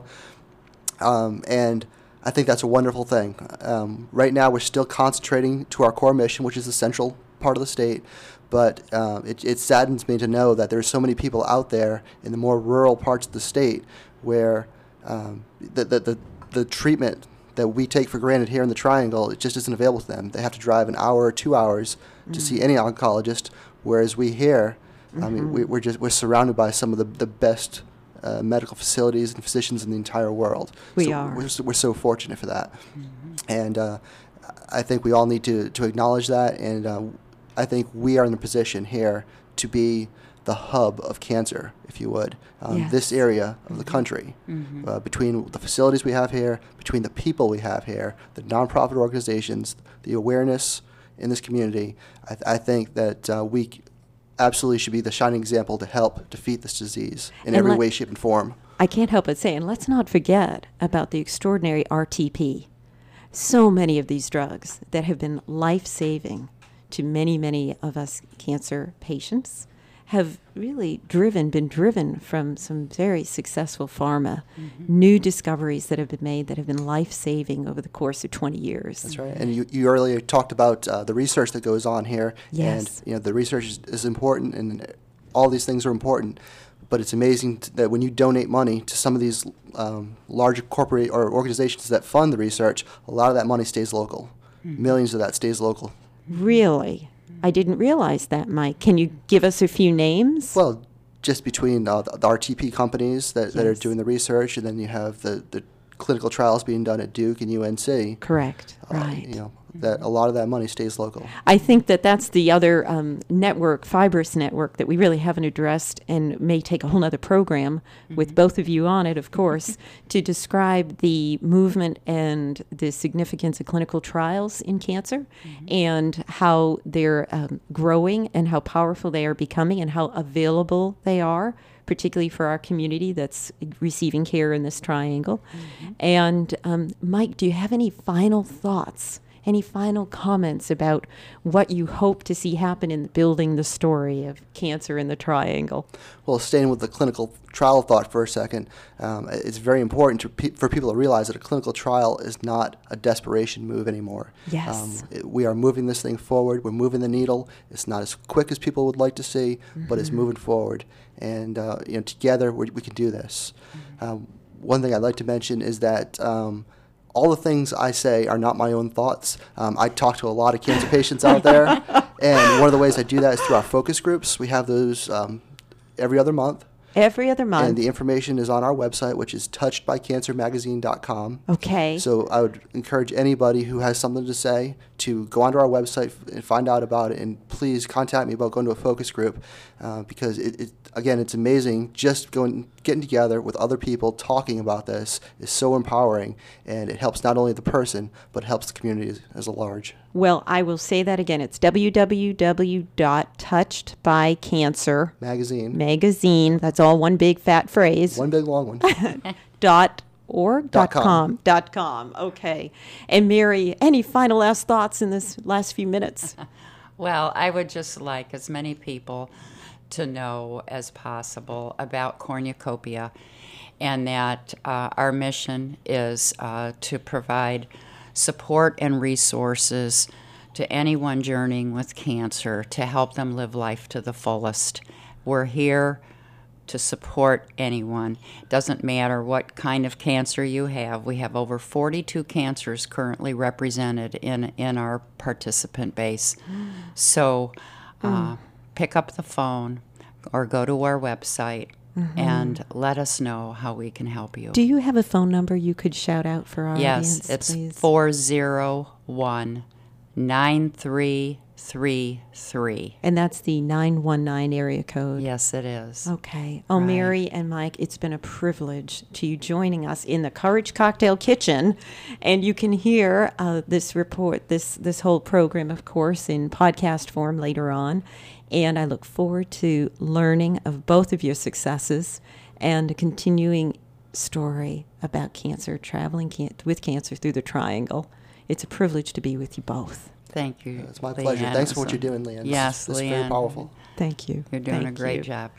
um, and I think that's a wonderful thing. Um, right now, we're still concentrating to our core mission, which is the central part of the state. But uh, it, it saddens me to know that there's so many people out there in the more rural parts of the state where um, the, the the the treatment that we take for granted here in the Triangle, it just isn't available to them. They have to drive an hour or two hours to see any oncologist, whereas we here, I mean, we, we're just we're surrounded by some of the the best uh, medical facilities and physicians in the entire world. We so are. We're so, we're so fortunate for that, and uh, I think we all need to to acknowledge that. And uh, I think we are in the position here to be the hub of cancer, if you would, um, Yes. this area of the country. Mhm. Uh, between the facilities we have here, between the people we have here, the nonprofit organizations, the awareness in this community, I, th- I think that uh, we c- absolutely should be the shining example to help defeat this disease in And every let- way, shape, and form. I can't help but say, and let's not forget about the extraordinary R T P. So many of these drugs that have been life-saving to many, many of us cancer patients have really driven, been driven from some very successful pharma, new discoveries that have been made that have been life-saving over the course of twenty years. That's right. And you, you earlier talked about uh, the research that goes on here. Yes. And, you know, the research is, is important, and all these things are important. But it's amazing t- that when you donate money to some of these um, large corporate or organizations that fund the research, a lot of that money stays local. Millions of that stays local. Really? I didn't realize that, Mike. Can you give us a few names? Well, just between uh, the, the R T P companies that, that are Yes. doing the research, and then you have the, the clinical trials being done at Duke and U N C. Correct. Uh, Right. You know, that a lot of that money stays local. I think that that's the other um, network, fibrous network, that we really haven't addressed and may take a whole other program with both of you on it, of course, to describe the movement and the significance of clinical trials in cancer and how they're um, growing and how powerful they are becoming and how available they are, particularly for our community that's receiving care in this triangle. And um, Mike, do you have any final thoughts? Any final comments about what you hope to see happen in building the story of cancer in the triangle? Well, staying with the clinical trial thought for a second, um, it's very important to pe- for people to realize that a clinical trial is not a desperation move anymore. Yes. Um, it- we are moving this thing forward. We're moving the needle. It's not as quick as people would like to see, but it's moving forward. And uh, you know, together we, we can do this. Um, one thing I'd like to mention is that um, all the things I say are not my own thoughts. Um, I talk to a lot of cancer patients out there, and one of the ways I do that is through our focus groups. We have those um, every other month. Every other month. And the information is on our website, which is touched by cancer magazine dot com. Okay. So I would encourage anybody who has something to say to go onto our website f- and find out about it. And please contact me about going to a focus group uh, because, it, it, again, it's amazing. Just going, getting together with other people talking about this is so empowering. And it helps not only the person, but helps the community as, as a large. Well, I will say that again. It's w w w dot touched by cancer Magazine. magazine. That's all one big fat phrase. One big long one. dot org Dot dot com. com dot com. Okay. And Mary, any final last thoughts in this last few minutes? Well, I would just like as many people to know as possible about cornucopia, and that uh, our mission is uh, to provide support and resources to anyone journeying with cancer to help them live life to the fullest. We're here to support anyone. Doesn't matter what kind of cancer you have. We have over forty-two cancers currently represented in, in our participant base. Mm. So uh, mm. pick up the phone or go to our website mm-hmm. and let us know how we can help you. Do you have a phone number you could shout out for our yes, audience, it's please? four oh one, nine three three three. And that's the nine one nine area code. Yes, it is. Okay. Oh, right. Mary and Mike, it's been a privilege to you joining us in the Courage Cocktail Kitchen. And you can hear uh, this report, this, this whole program, of course, in podcast form later on. And I look forward to learning of both of your successes and a continuing story about cancer, traveling can- with cancer through the Triangle. It's a privilege to be with you both. Thank you. It's my Leanne. pleasure. Thanks for what you're doing, Leanne. Yes, this, this Leanne. is very powerful. Thank you. You're doing Thank a great you. job.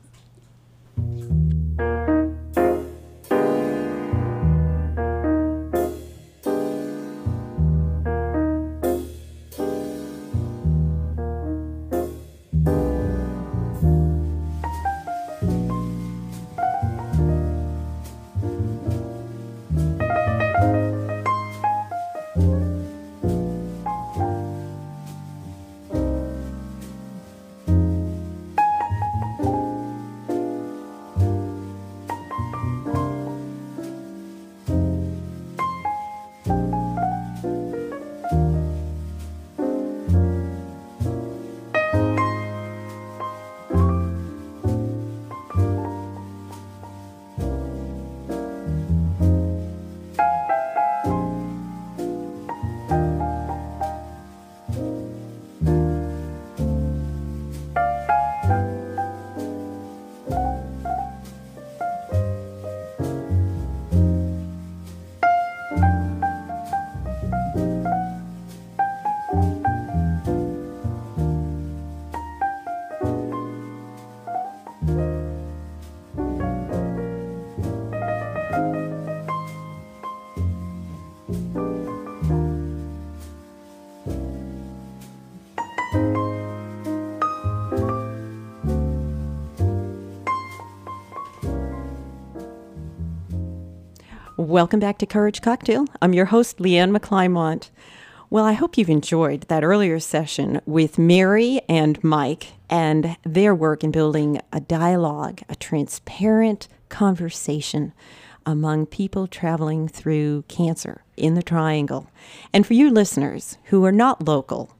Welcome back to Courage Cocktail. I'm your host, Leanne McClymont. Well, I hope you've enjoyed that earlier session with Mary and Mike and their work in building a dialogue, a transparent conversation among people traveling through cancer in the Triangle. And for you listeners who are not local,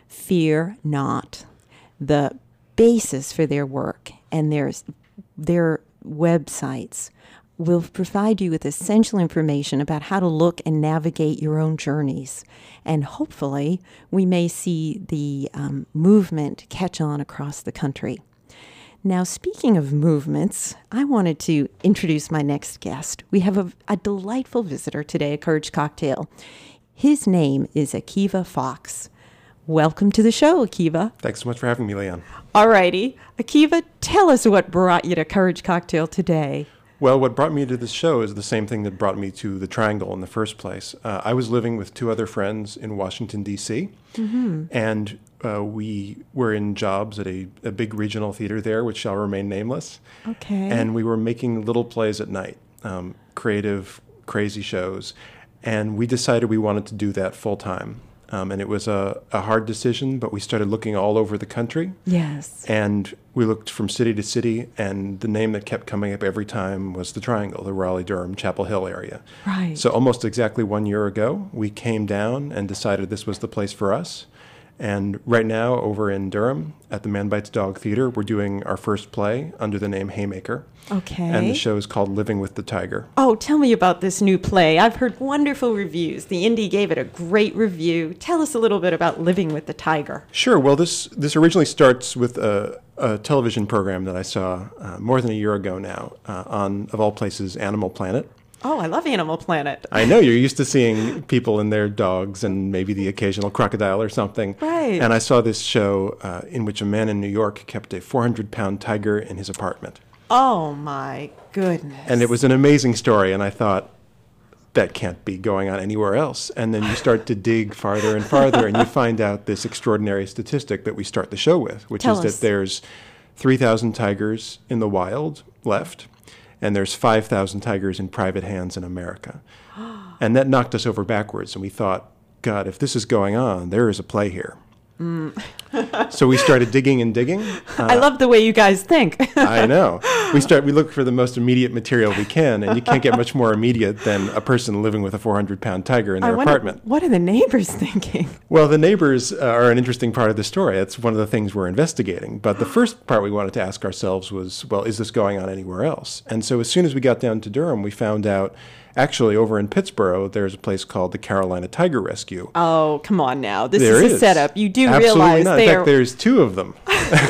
fear not. The basis for their work and their, their websites will provide you with essential information about how to look and navigate your own journeys. And hopefully, we may see the um, movement catch on across the country. Now, speaking of movements, I wanted to introduce my next guest. We have a, a delightful visitor today at Courage Cocktail. His name is Akiva Fox. Welcome to the show, Akiva. Thanks so much for having me, Leanne. All righty. Akiva, tell us what brought you to Courage Cocktail today. Well, what brought me to this show is the same thing that brought me to the Triangle in the first place. Uh, I was living with two other friends in Washington, D C, mm-hmm. and uh, we were in jobs at a, a big regional theater there, which shall remain nameless. Okay. And we were making little plays at night, um, creative, crazy shows, and we decided we wanted to do that full time. Um, and it was a, a hard decision, but we started looking all over the country. Yes. And we looked from city to city, and the name that kept coming up every time was the Triangle, the Raleigh-Durham, Chapel Hill area. Right. So almost exactly one year ago, we came down and decided this was the place for us. And right now, over in Durham at the Man Bites Dog Theater, we're doing our first play under the name Haymaker. Okay. And the show is called Living with the Tiger. Oh, tell me about this new play. I've heard wonderful reviews. The Indie gave it a great review. Tell us a little bit about Living with the Tiger. Sure. Well, this this originally starts with a, a television program that I saw uh, more than a year ago now uh, on, of all places, Animal Planet. Oh, I love Animal Planet. I know, you're used to seeing people and their dogs and maybe the occasional crocodile or something. Right. And I saw this show uh, in which a man in New York kept a four hundred pound tiger in his apartment. Oh, my goodness. And it was an amazing story, and I thought, that can't be going on anywhere else. And then you start to dig farther and farther, and you find out this extraordinary statistic that we start the show with, which Tell is us. that there's three thousand tigers in the wild left, and there's five thousand tigers in private hands in America. And that knocked us over backwards, and we thought, God, if this is going on, there is a play here. Mm. So we started digging and digging. Uh, I love the way you guys think. I know. We start. We look for the most immediate material we can, and you can't get much more immediate than a person living with a four hundred pound tiger in their I wonder, apartment. what are the neighbors thinking? Well, the neighbors uh, are an interesting part of the story. That's one of the things we're investigating. But the first part we wanted to ask ourselves was, well, is this going on anywhere else? And so as soon as we got down to Durham, we found out, actually, over in Pittsburgh, there's a place called the Carolina Tiger Rescue. Oh, come on now. This There is a is. setup. You do Absolutely realize not. they In are... fact, there's two of them.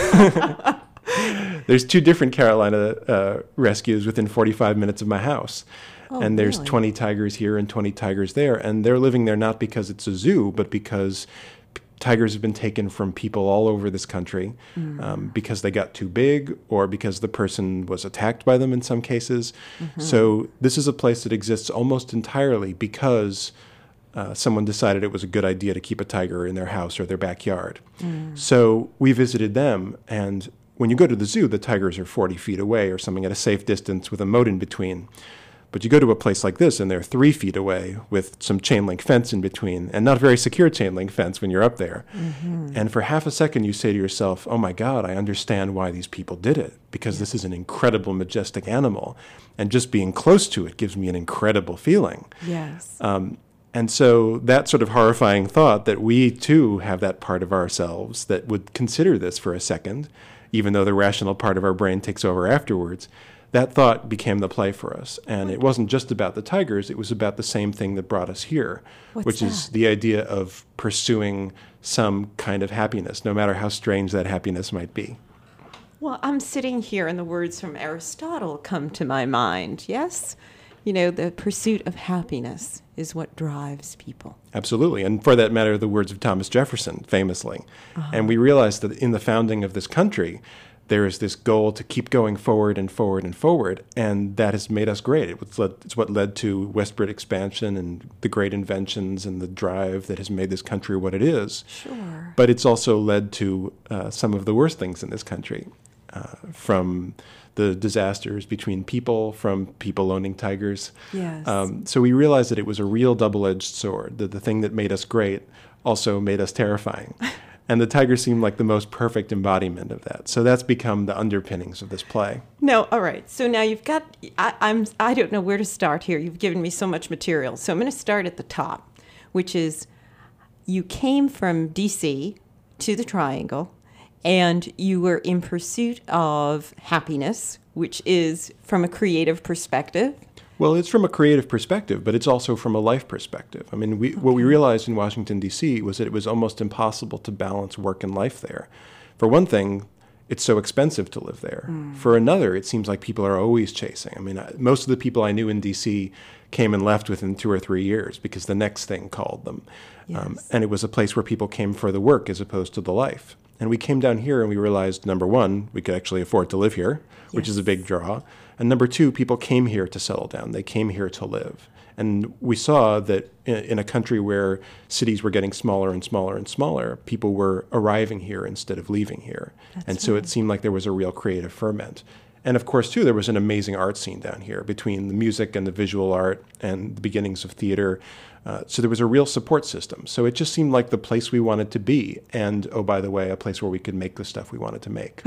There's two different Carolina uh, rescues within forty-five minutes of my house. Oh, and there's really? twenty tigers here and twenty tigers there. And they're living there not because it's a zoo, but because p- tigers have been taken from people all over this country mm. um, because they got too big or because the person was attacked by them in some cases. Mm-hmm. So this is a place that exists almost entirely because uh, someone decided it was a good idea to keep a tiger in their house or their backyard. Mm. So we visited them, and when you go to the zoo, the tigers are forty feet away or something at a safe distance with a moat in between. But you go to a place like this, and they're three feet away with some chain link fence in between, and not a very secure chain link fence when you're up there. Mm-hmm. And for half a second, you say to yourself, oh my God, I understand why these people did it, because this is an incredible, majestic animal. And just being close to it gives me an incredible feeling. Yes. Um, and so that sort of horrifying thought that we, too, have that part of ourselves that would consider this for a second, even though the rational part of our brain takes over afterwards, that thought became the play for us. And it wasn't just about the tigers, it was about the same thing that brought us here, What's which that? is the idea of pursuing some kind of happiness, no matter how strange that happiness might be. Well, I'm sitting here and the words from Aristotle come to my mind, yes? You know, the pursuit of happiness is what drives people. Absolutely. And for that matter, the words of Thomas Jefferson, famously. Uh-huh. And we realized that in the founding of this country, there is this goal to keep going forward and forward and forward, and that has made us great. It was led, it's what led to westward expansion and the great inventions and the drive that has made this country what it is. Sure. But it's also led to uh, some of the worst things in this country, uh, from the disasters between people, from people owning tigers. Yes. Um, so we realized that it was a real double-edged sword, that the thing that made us great also made us terrifying. And the tiger seemed like the most perfect embodiment of that. So that's become the underpinnings of this play. No, all right. So now you've got, I, I'm, I don't know where to start here. You've given me so much material. So I'm going to start at the top, which is you came from D C to the Triangle, and you were in pursuit of happiness, which is from a creative perspective. Well, it's from a creative perspective, but it's also from a life perspective. I mean, we, okay. what we realized in Washington, D C was that it was almost impossible to balance work and life there. For one thing, it's so expensive to live there. Mm. For another, it seems like people are always chasing. I mean, I, most of the people I knew in D C came and left within two or three years because the next thing called them. Yes. Um, and it was a place where people came for the work as opposed to the life. And we came down here and we realized, number one, we could actually afford to live here, yes. which is a big draw. And number two, people came here to settle down. They came here to live. And we saw that in, in a country where cities were getting smaller and smaller and smaller, people were arriving here instead of leaving here. That's and so right. it seemed like there was a real creative ferment. And of course, too, there was an amazing art scene down here between the music and the visual art and the beginnings of theater. Uh, so there was a real support system. So it just seemed like the place we wanted to be. And, oh, by the way, a place where we could make the stuff we wanted to make.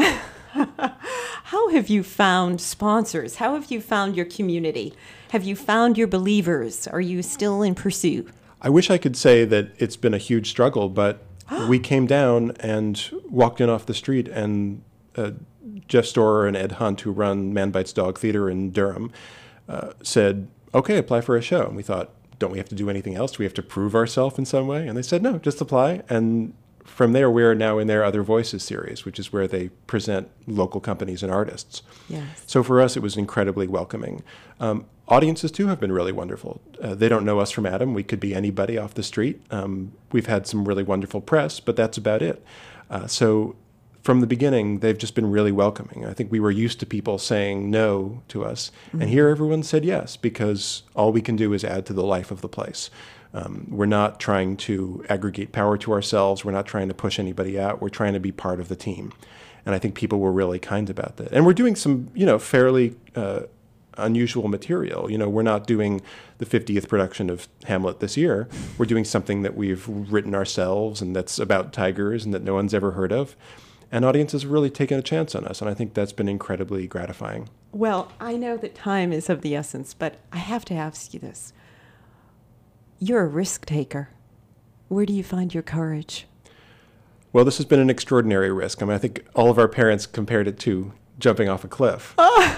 How have you found sponsors? How have you found your community? Have you found your believers? Are you still in pursuit? I wish I could say that it's been a huge struggle, but we came down and walked in off the street, and uh, Jeff Storer and Ed Hunt, who run Man Bites Dog Theater in Durham, uh, said, okay, apply for a show. And we thought, don't we have to do anything else? Do we have to prove ourselves in some way? And they said, no, just apply. And from there, we are now in their Other Voices series, which is where they present local companies and artists. Yes. So for us, it was incredibly welcoming. Um, audiences, too, have been really wonderful. Uh, they don't know us from Adam. We could be anybody off the street. Um, we've had some really wonderful press, but that's about it. Uh, so from the beginning, they've just been really welcoming. I think we were used to people saying no to us, mm-hmm. and here everyone said yes, because all we can do is add to the life of the place. Um, we're not trying to aggregate power to ourselves. We're not trying to push anybody out. We're trying to be part of the team. And I think people were really kind about that. And we're doing some, you know, fairly uh, unusual material. You know, we're not doing the fiftieth production of Hamlet this year. We're doing something that we've written ourselves and that's about tigers and that no one's ever heard of. And audiences have really taken a chance on us. And I think that's been incredibly gratifying. Well, I know that time is of the essence, but I have to ask you this. You're a risk taker. Where do you find your courage? Well, this has been an extraordinary risk. I mean, I think all of our parents compared it to jumping off a cliff.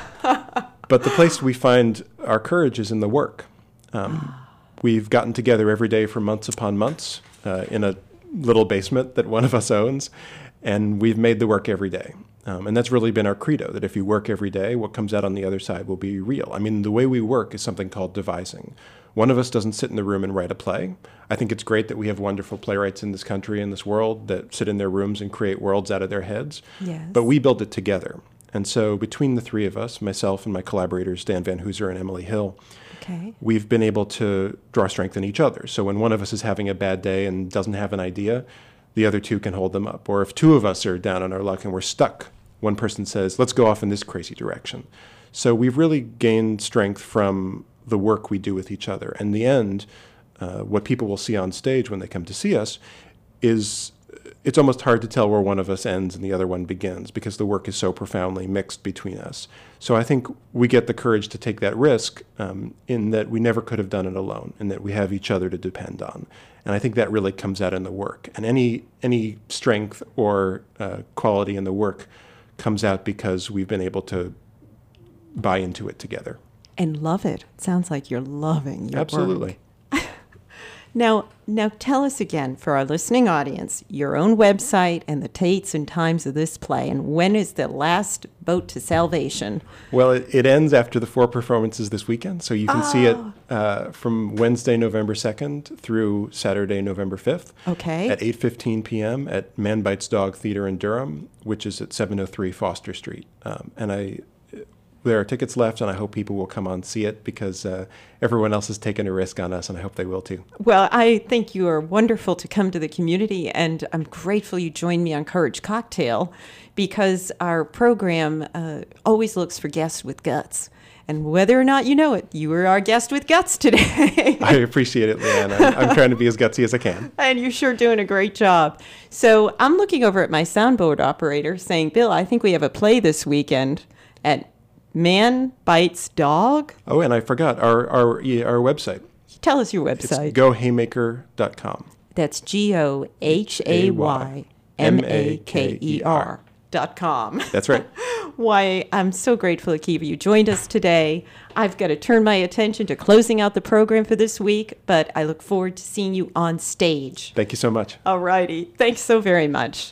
But the place we find our courage is in the work. Um, we've gotten together every day for months upon months uh, in a little basement that one of us owns, and we've made the work every day. Um, and that's really been our credo, that if you work every day, what comes out on the other side will be real. I mean, the way we work is something called devising. One of us doesn't sit in the room and write a play. I think it's great that we have wonderful playwrights in this country and this world that sit in their rooms and create worlds out of their heads. Yes. But we build it together. And so between the three of us, myself and my collaborators, Dan Van Hooser and Emily Hill, okay. we've been able to draw strength in each other. So when one of us is having a bad day and doesn't have an idea, the other two can hold them up. Or if two of us are down on our luck and we're stuck, one person says, let's go off in this crazy direction. So we've really gained strength from the work we do with each other. And in the end, uh, what people will see on stage when they come to see us is it's almost hard to tell where one of us ends and the other one begins, because the work is so profoundly mixed between us. So I think we get the courage to take that risk um, in that we never could have done it alone, and that we have each other to depend on. And I think that really comes out in the work. And any any strength or uh, quality in the work comes out because we've been able to buy into it together. And love it. It sounds like you're loving your Absolutely. work. Now, now tell us again, for our listening audience, your own website and the dates and times of this play, and when is the last boat to salvation? Well, it, it ends after the four performances this weekend, so you can oh. see it uh, from Wednesday, November second through Saturday, November fifth. Okay. At eight fifteen p.m. at Man Bites Dog Theater in Durham, which is at seven oh three Foster Street. Um, and I... There are tickets left, and I hope people will come on and see it, because uh, everyone else has taken a risk on us, and I hope they will too. Well, I think you are wonderful to come to the community, and I'm grateful you joined me on Courage Cocktail, because our program uh, always looks for guests with guts. And whether or not you know it, you were our guest with guts today. I appreciate it, Leanne. I'm, I'm trying to be as gutsy as I can. And you're sure doing a great job. So I'm looking over at my soundboard operator saying, Bill, I think we have a play this weekend at Man Bites Dog? Oh, and I forgot our our our website. Tell us your website. It's go haymaker dot com. That's G O H A Y M A K E R dot com. That's right. Why, I'm so grateful, Akiva, you joined us today. I've got to turn my attention to closing out the program for this week, but I look forward to seeing you on stage. Thank you so much. All righty. Thanks so very much.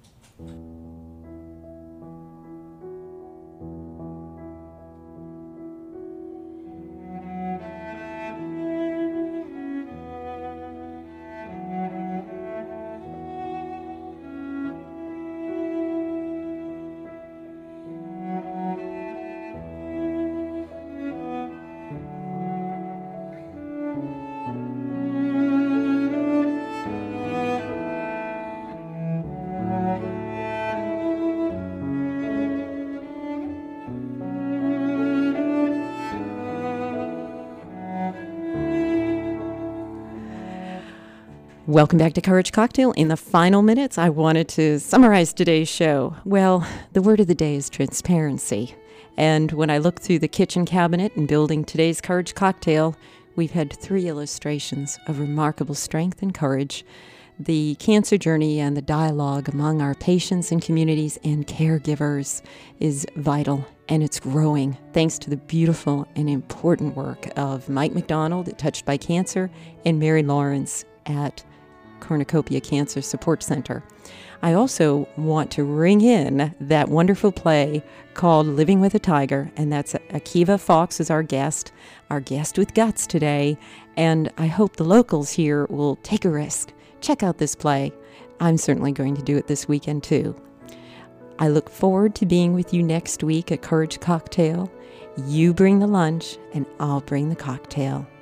Welcome back to Courage Cocktail. In the final minutes, I wanted to summarize today's show. Well, the word of the day is transparency. And when I look through the kitchen cabinet and building today's Courage Cocktail, we've had three illustrations of remarkable strength and courage The cancer journey and the dialogue among our patients and communities and caregivers is vital, and it's growing thanks to the beautiful and important work of Mike McDonald at Touched by Cancer and Mary Lawrence at Cornucopia Cancer Support Center. I also want to ring in that wonderful play called Living with a Tiger, and that's Akiva Fox is our guest, our guest with guts today, and I hope the locals here will take a risk. Check out this play. I'm certainly going to do it this weekend too. I look forward to being with you next week at Courage Cocktail. You bring the lunch and I'll bring the cocktail.